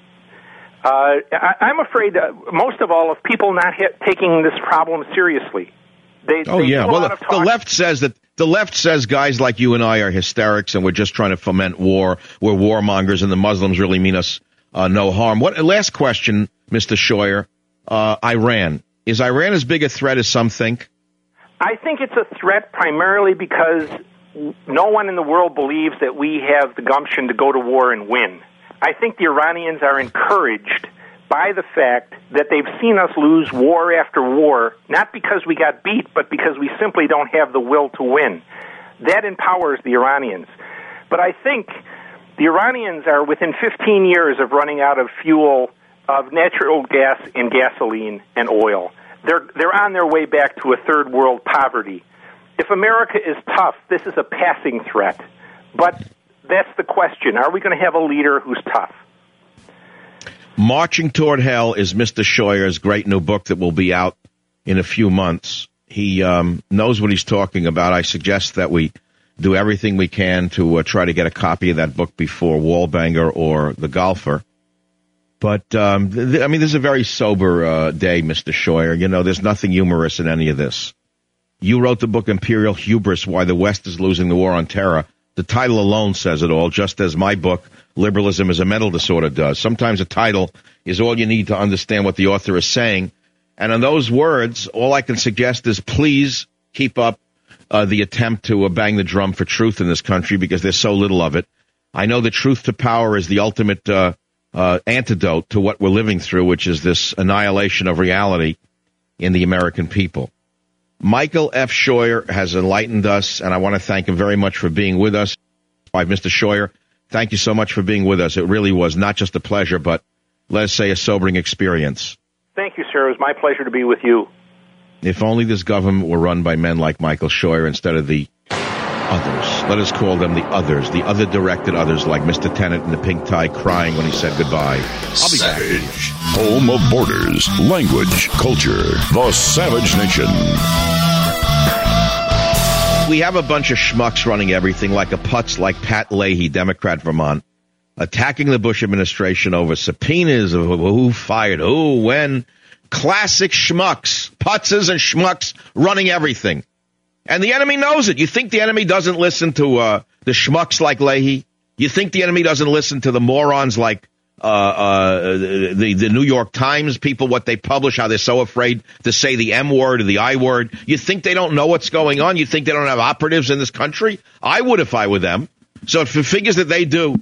I'm afraid, most of all, of people not taking this problem seriously. The left says guys like you and I are hysterics, and we're just trying to foment war. We're warmongers, and the Muslims really mean us no harm. Last question, Mr. Scheuer. Iran. Is Iran as big a threat as some think? I think it's a threat primarily because no one in the world believes that we have the gumption to go to war and win. I think the Iranians are encouraged by the fact that they've seen us lose war after war, not because we got beat, but because we simply don't have the will to win. That empowers the Iranians. But I think the Iranians are within 15 years of running out of fuel, of natural gas and gasoline and oil. They're on their way back to a third world poverty. If America is tough, this is a passing threat. But that's the question. Are we going to have a leader who's tough? Marching Toward Hell is Mr. Scheuer's great new book that will be out in a few months. He knows what he's talking about. I suggest that we do everything we can to try to get a copy of that book before Wallbanger or The Golfer. But, this is a very sober day, Mr. Scheuer. There's nothing humorous in any of this. You wrote the book Imperial Hubris, Why the West is Losing the War on Terror. The title alone says it all, just as my book, Liberalism is a Mental Disorder, does. Sometimes a title is all you need to understand what the author is saying. And on those words, all I can suggest is please keep up the attempt to bang the drum for truth in this country, because there's so little of it. I know that truth to power is the ultimate antidote to what we're living through, which is this annihilation of reality in the American people. Michael F. Scheuer has enlightened us, and I want to thank him very much for being with us. Mr. Scheuer, thank you so much for being with us. It really was not just a pleasure, but let us say a sobering experience. Thank you, sir. It was my pleasure to be with you. If only this government were run by men like Michael Scheuer instead of the others. Let us call them the others, the other-directed others, like Mr. Tennant in the pink tie crying when he said goodbye. I'll be Savage. back. Home of borders, language, culture. The Savage Nation. We have a bunch of schmucks running everything, like a putz like Pat Leahy, Democrat, Vermont, attacking the Bush administration over subpoenas of who fired who, when. Classic schmucks, putzes and schmucks running everything. And the enemy knows it. You think the enemy doesn't listen to the schmucks like Leahy? You think the enemy doesn't listen to the morons like the New York Times people, what they publish, how they're so afraid to say the M word or the I word? You think they don't know what's going on? You think they don't have operatives in this country? I would if I were them. So if it figures that they do,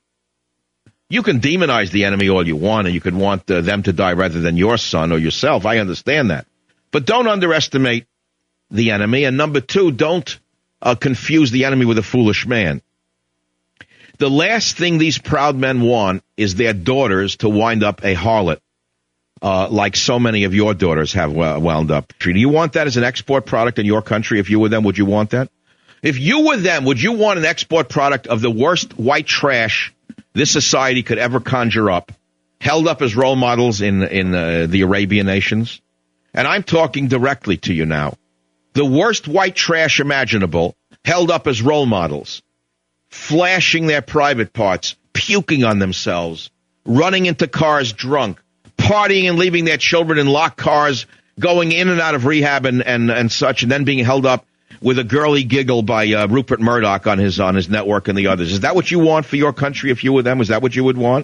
you can demonize the enemy all you want, and you could want them to die rather than your son or yourself. I understand that. But don't underestimate the enemy. And number two, don't confuse the enemy with a foolish man. The last thing these proud men want is their daughters to wind up a harlot, like so many of your daughters have wound up. Do you want that as an export product in your country? If you were them, would you want that? If you were them, would you want an export product of the worst white trash this society could ever conjure up, held up as role models in the Arabian nations? And I'm talking directly to you now. The worst white trash imaginable, held up as role models, flashing their private parts, puking on themselves, running into cars drunk, partying and leaving their children in locked cars, going in and out of rehab and such, and then being held up with a girly giggle by Rupert Murdoch on his network and the others. Is that what you want for your country if you were them? Is that what you would want?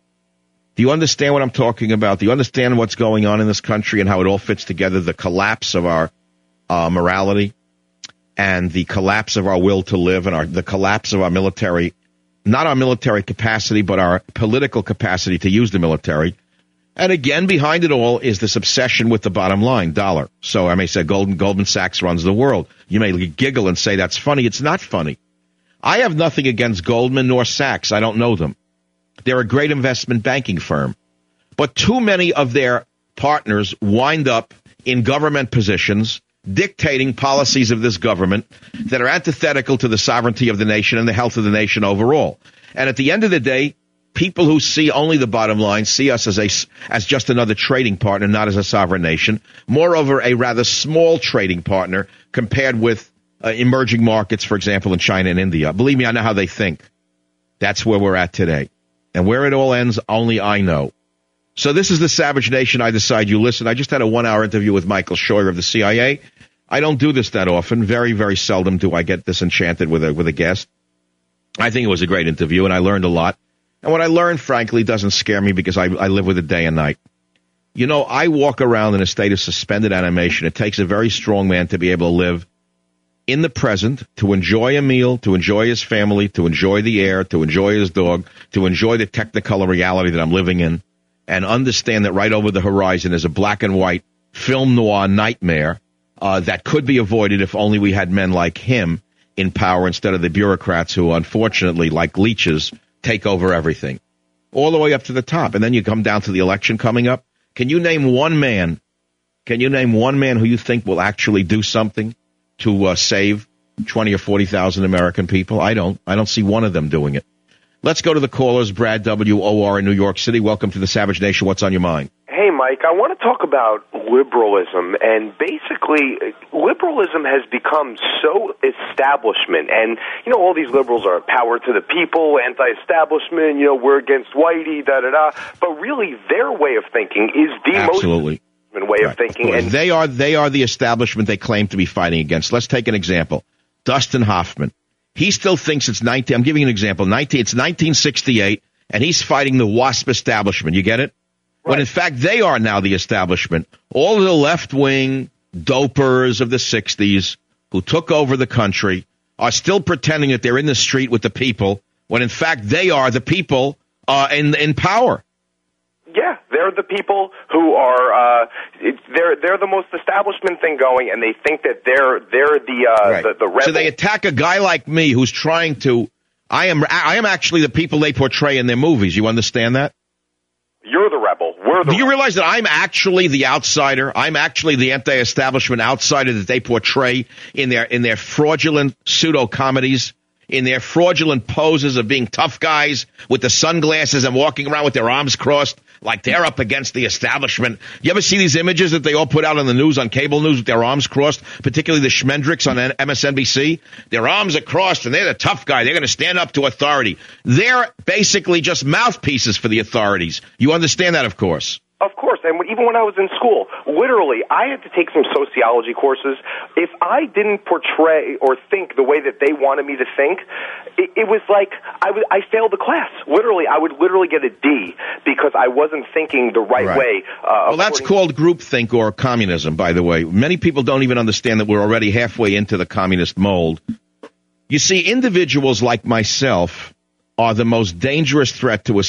Do you understand what I'm talking about? Do you understand what's going on in this country and how it all fits together, the collapse of our morality and the collapse of our will to live and the collapse of our military, not our military capacity, but our political capacity to use the military? And again, behind it all is this obsession with the bottom line, dollar. So I may say Goldman Sachs runs the world. You may giggle and say that's funny. It's not funny. I have nothing against Goldman nor Sachs. I don't know them. They're a great investment banking firm. But too many of their partners wind up in government positions dictating policies of this government that are antithetical to the sovereignty of the nation and the health of the nation overall. And at the end of the day, people who see only the bottom line see us as just another trading partner, not as a sovereign nation. Moreover, a rather small trading partner compared with emerging markets, for example, in China and India. Believe me, I know how they think. That's where we're at today. And where it all ends, only I know. So this is the Savage Nation. I decide you listen. I just had a 1-hour interview with Michael Scheuer of the CIA. I don't do this that often. Very, very seldom do I get disenchanted with a guest. I think it was a great interview, and I learned a lot. And what I learned, frankly, doesn't scare me because I live with it day and night. You know, I walk around in a state of suspended animation. It takes a very strong man to be able to live in the present, to enjoy a meal, to enjoy his family, to enjoy the air, to enjoy his dog, to enjoy the technicolor reality that I'm living in, and understand that right over the horizon is a black and white film noir nightmare that could be avoided if only we had men like him in power instead of the bureaucrats who, unfortunately, like leeches, take over everything, all the way up to the top. And then you come down to the election coming up. Can you name one man who you think will actually do something to save 20 or 40,000 American people? I don't see one of them doing it. Let's go to the callers. Brad WOR in New York City. Welcome to the Savage Nation. What's on your mind? Hey, Mike, I want to talk about liberalism, and basically liberalism has become so establishment, and, you know, all these liberals are power to the people, anti-establishment, you know, we're against whitey, da-da-da, but really their way of thinking is the Absolutely. most way of thinking. And they are the establishment they claim to be fighting against. Let's take an example. Dustin Hoffman. He still thinks it's I'm giving you an example. It's 1968, and he's fighting the WASP establishment. You get it? Right. When in fact they are now the establishment. All of the left-wing dopers of the 60s who took over the country are still pretending that they're in the street with the people, when in fact they are the people in power. Yeah, they're the people who are they're the most establishment thing going, and they think that they're the rebel. So they attack a guy like me who's trying to. I am actually the people they portray in their movies. You understand that? You're the rebel. We're the Do you realize that I'm actually the outsider? I'm actually the anti-establishment outsider that they portray in their fraudulent pseudo-comedies, in their fraudulent poses of being tough guys with the sunglasses and walking around with their arms crossed like they're up against the establishment. You ever see these images that they all put out on the news, on cable news, with their arms crossed, particularly the Schmendricks on MSNBC? Their arms are crossed, and they're the tough guy. They're going to stand up to authority. They're basically just mouthpieces for the authorities. You understand that, of course. Of course, and even when I was in school, literally, I had to take some sociology courses. If I didn't portray or think the way that they wanted me to think, it was like I failed the class. Literally, I would literally get a D because I wasn't thinking the right way. Well, that's called groupthink or communism, by the way. Many people don't even understand that we're already halfway into the communist mold. You see, individuals like myself are the most dangerous threat to a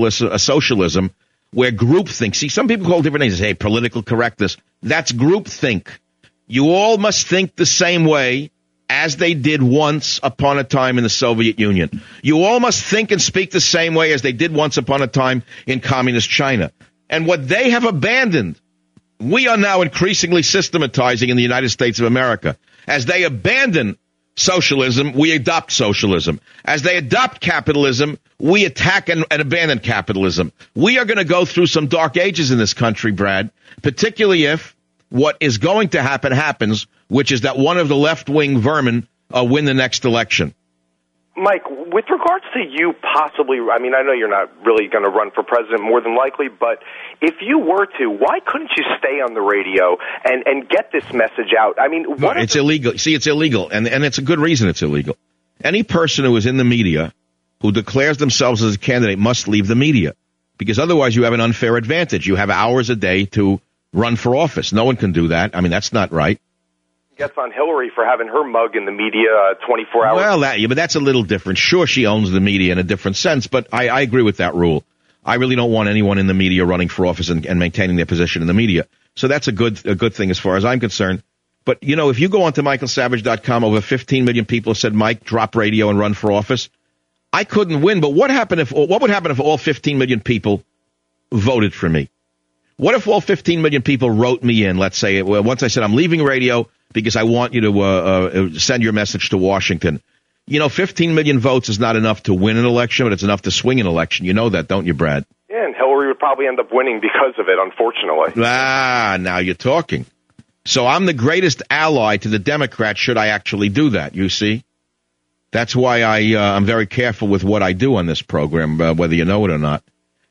socialism where groupthink, see, some people call it different names. Hey, political correctness. That's groupthink. You all must think the same way as they did once upon a time in the Soviet Union. You all must think and speak the same way as they did once upon a time in communist China. And what they have abandoned, we are now increasingly systematizing in the United States of America. As they abandon socialism, we adopt socialism. As they adopt capitalism, we attack and abandon capitalism. We are going to go through some dark ages in this country, Brad, particularly if what is going to happen happens, which is that one of the left-wing vermin win the next election. Mike, with regards to you possibly, I mean, I know you're not really going to run for president more than likely, but if you were to, why couldn't you stay on the radio and get this message out? I mean, it's illegal. See, it's illegal, and it's a good reason it's illegal. Any person who is in the media who declares themselves as a candidate must leave the media, because otherwise you have an unfair advantage. You have hours a day to run for office. No one can do that. I mean, that's not right. Gets on Hillary for having her mug in the media 24 hours. Well, but that's a little different. Sure, she owns the media in a different sense, but I agree with that rule. I really don't want anyone in the media running for office and maintaining their position in the media. So that's a good thing as far as I'm concerned. But, you know, if you go onto michaelsavage.com, over 15 million people said, Mike, drop radio and run for office. I couldn't win, but what would happen if all 15 million people voted for me? What if all 15 million people wrote me in, let's say, once I said I'm leaving radio because I want you to send your message to Washington. You know, 15 million votes is not enough to win an election, but it's enough to swing an election. You know that, don't you, Brad? Yeah, and Hillary would probably end up winning because of it, unfortunately. Now you're talking. So I'm the greatest ally to the Democrats should I actually do that, you see? That's why I'm very careful with what I do on this program, whether you know it or not.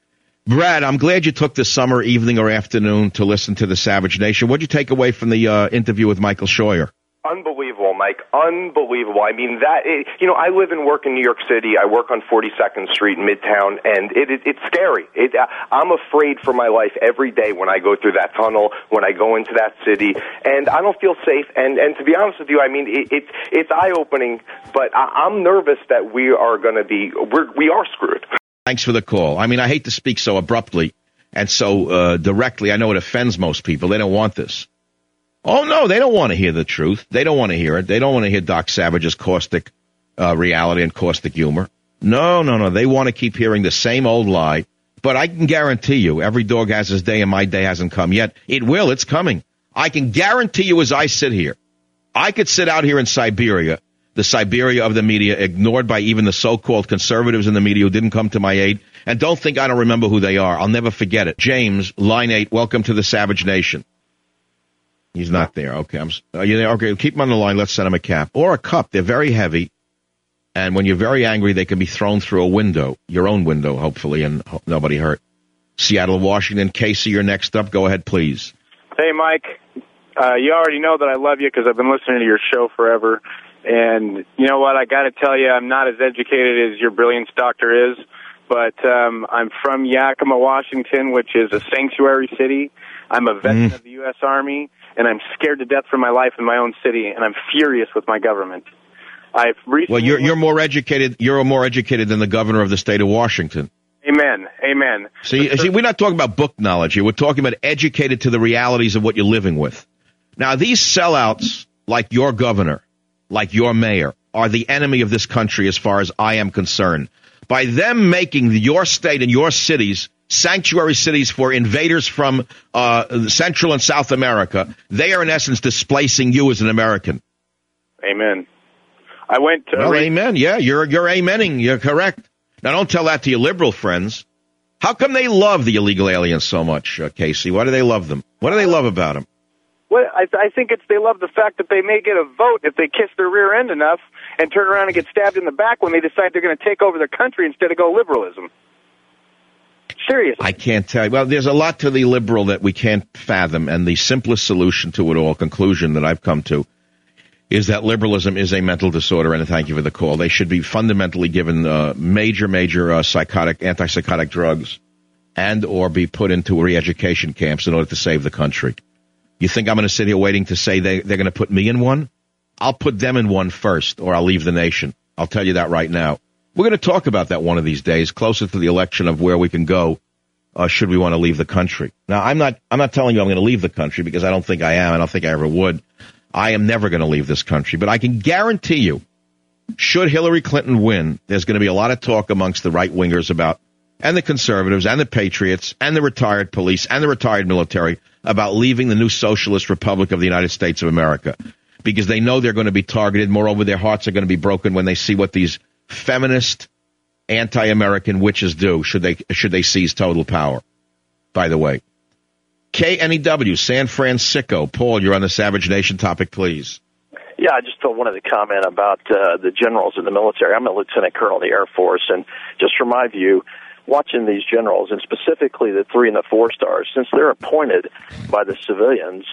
Brad, I'm glad you took the summer evening or afternoon to listen to the Savage Nation. What did you take away from the interview with Michael Scheuer? Unbelievable, Mike. Unbelievable. I mean, I live and work in New York City. I work on 42nd Street in Midtown, and it's scary. I'm afraid for my life every day when I go through that tunnel, when I go into that city, and I don't feel safe. And to be honest with you, I mean, it's eye-opening, but I'm nervous that we are screwed. Thanks for the call. I mean, I hate to speak so abruptly and so directly. I know it offends most people. They don't want this. Oh, no, they don't want to hear the truth. They don't want to hear it. They don't want to hear Doc Savage's caustic reality and caustic humor. No. They want to keep hearing the same old lie. But I can guarantee you, every dog has his day, and my day hasn't come yet. It will. It's coming. I can guarantee you as I sit here. I could sit out here in Siberia, the Siberia of the media, ignored by even the so-called conservatives in the media who didn't come to my aid. And don't think I don't remember who they are. I'll never forget it. James, line 8, welcome to the Savage Nation. He's not there. Okay, are you there? Okay, keep him on the line. Let's send him a cap or a cup. They're very heavy, and when you're very angry, they can be thrown through a window, your own window, hopefully, and nobody hurt. Seattle, Washington. Casey, you're next up. Go ahead, please. Hey, Mike. You already know that I love you because I've been listening to your show forever. And you know what? I got to tell you, I'm not as educated as your brilliance doctor is, but I'm from Yakima, Washington, which is a sanctuary city. I'm a veteran of the U.S. Army, and I'm scared to death for my life in my own city, and I'm furious with my government. I've recently you're more educated. You're more educated than the governor of the state of Washington. Amen. See, we're not talking about book knowledge here. We're talking about educated to the realities of what you're living with. Now, these sellouts, like your governor, like your mayor, are the enemy of this country as far as I am concerned. By them making your state and your cities sanctuary cities for invaders from Central and South America, they are in essence displacing you as an American. Amen. I went to... Well, amen. Yeah, you're amening. You're correct. Now, don't tell that to your liberal friends. How come they love the illegal aliens so much, Casey? Why do they love them? What do they love about them? Well, I think they love the fact that they may get a vote if they kiss their rear end enough and turn around and get stabbed in the back when they decide they're going to take over their country instead of go liberalism. Seriously. I can't tell you. Well, there's a lot to the liberal that we can't fathom, and the simplest solution to it all, conclusion that I've come to, is that liberalism is a mental disorder, and thank you for the call. They should be fundamentally given major antipsychotic drugs and or be put into re-education camps in order to save the country. You think I'm going to sit here waiting to say they're going to put me in one? I'll put them in one first, or I'll leave the nation. I'll tell you that right now. We're going to talk about that one of these days, closer to the election, of where we can go should we want to leave the country. Now, I'm not telling you I'm going to leave the country, because I don't think I am. I don't think I ever would. I am never going to leave this country. But I can guarantee you, should Hillary Clinton win, there's going to be a lot of talk amongst the right-wingers about, and the conservatives, and the patriots, and the retired police, and the retired military, about leaving the new socialist republic of the United States of America, because they know they're going to be targeted. Moreover, their hearts are going to be broken when they see what these feminist, anti-American witches do should they seize total power. By the way, KNEW, San Francisco. Paul, you're on the Savage Nation topic, please. Yeah, I just wanted to comment about the generals in the military. I'm a lieutenant colonel in the Air Force, and just from my view, watching these generals, and specifically the 3 and the 4 stars, since they're appointed by the civilians,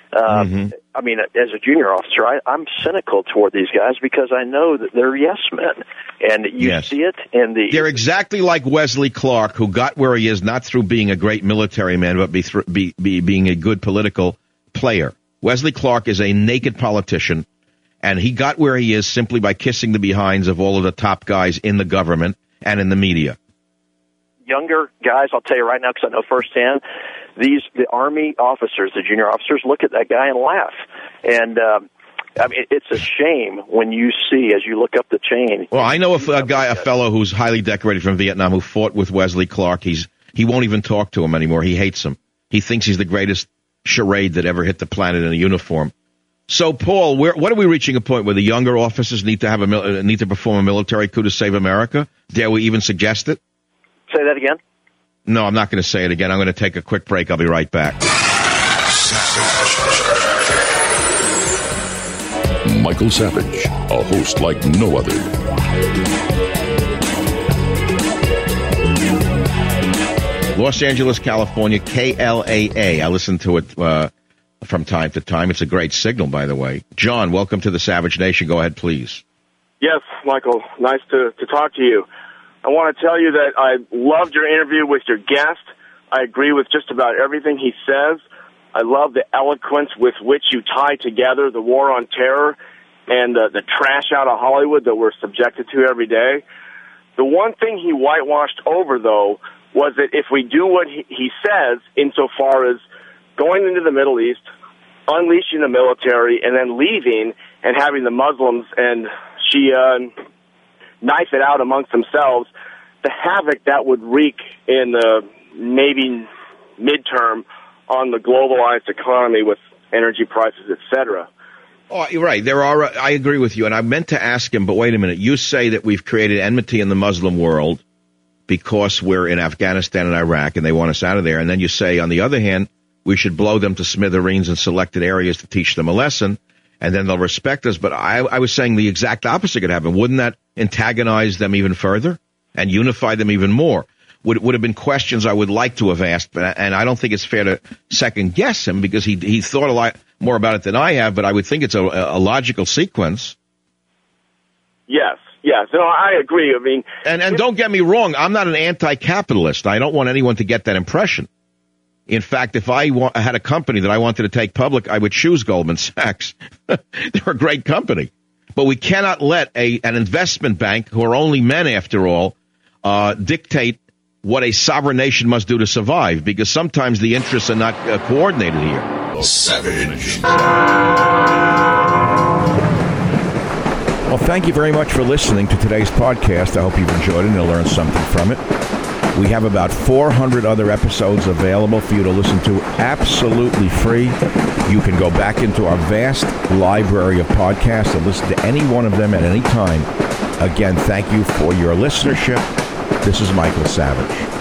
I mean, as a junior officer, I'm cynical toward these guys because I know that they're yes men, and you see it in the... They're exactly like Wesley Clark, who got where he is not through being a great military man, but being a good political player. Wesley Clark is a naked politician, and he got where he is simply by kissing the behinds of all of the top guys in the government and in the media. Younger guys, I'll tell you right now, because I know firsthand, the Army officers, the junior officers, look at that guy and laugh. And I mean, it's a shame when you see, as you look up the chain. Well, I know a fellow who's highly decorated from Vietnam who fought with Wesley Clark. He won't even talk to him anymore. He hates him. He thinks he's the greatest charade that ever hit the planet in a uniform. So, Paul, what are we reaching a point where the younger officers need to perform a military coup to save America? Dare we even suggest it? Say that again? No, I'm not going to say it again. I'm going to take a quick break. I'll be right back. Michael Savage, a host like no other. Los Angeles, California, KLAA. I listen to it from time to time. It's a great signal, by the way. John, welcome to the Savage Nation. Go ahead, please. Yes, Michael. Nice to talk to you. I want to tell you that I loved your interview with your guest. I agree with just about everything he says. I love the eloquence with which you tie together the war on terror and the trash out of Hollywood that we're subjected to every day. The one thing he whitewashed over, though, was that if we do what he says insofar as going into the Middle East, unleashing the military, and then leaving and having the Muslims and Shia knife it out amongst themselves, the havoc that would wreak in the maybe midterm on the globalized economy with energy prices, etc. Oh, you're right. I agree with you, and I meant to ask him, but wait a minute. You say that we've created enmity in the Muslim world because we're in Afghanistan and Iraq, and they want us out of there, and then you say, on the other hand, we should blow them to smithereens in selected areas to teach them a lesson, and then they'll respect us. But I was saying the exact opposite could happen. Wouldn't that antagonize them even further and unify them even more? Would have been questions I would like to have asked, and I don't think it's fair to second-guess him because he thought a lot more about it than I have, but I would think it's a logical sequence. Yes. No, I agree. I mean, and don't get me wrong, I'm not an anti-capitalist. I don't want anyone to get that impression. In fact, if I had a company that I wanted to take public, I would choose Goldman Sachs. They're a great company. But we cannot let an investment bank, who are only men after all, dictate what a sovereign nation must do to survive, because sometimes the interests are not coordinated here. Savage. Well, thank you very much for listening to today's podcast. I hope you've enjoyed it and learned something from it. We have about 400 other episodes available for you to listen to absolutely free. You can go back into our vast library of podcasts and listen to any one of them at any time. Again, thank you for your listenership. This is Michael Savage.